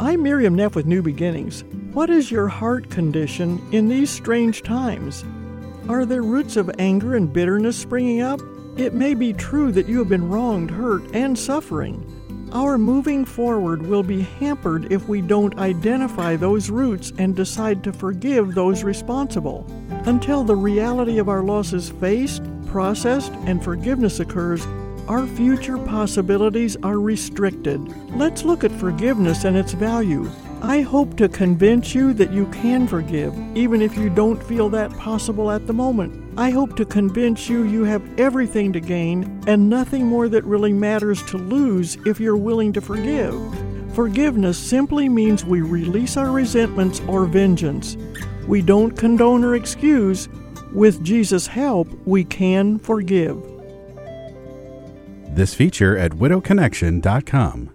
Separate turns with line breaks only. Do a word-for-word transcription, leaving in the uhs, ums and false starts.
I'm Miriam Neff with New Beginnings. What is your heart condition in these strange times? Are there roots of anger and bitterness springing up? It may be true that you have been wronged, hurt, and suffering. Our moving forward will be hampered if we don't identify those roots and decide to forgive those responsible. Until the reality of our loss is faced, processed, and forgiveness occurs, our future possibilities are restricted. Let's look at forgiveness and its value. I hope to convince you that you can forgive, even if you don't feel that possible at the moment. I hope to convince you you have everything to gain and nothing more that really matters to lose if you're willing to forgive. Forgiveness simply means we release our resentments or vengeance. We don't condone or excuse. With Jesus' help, we can forgive.
This feature at widow connection dot com.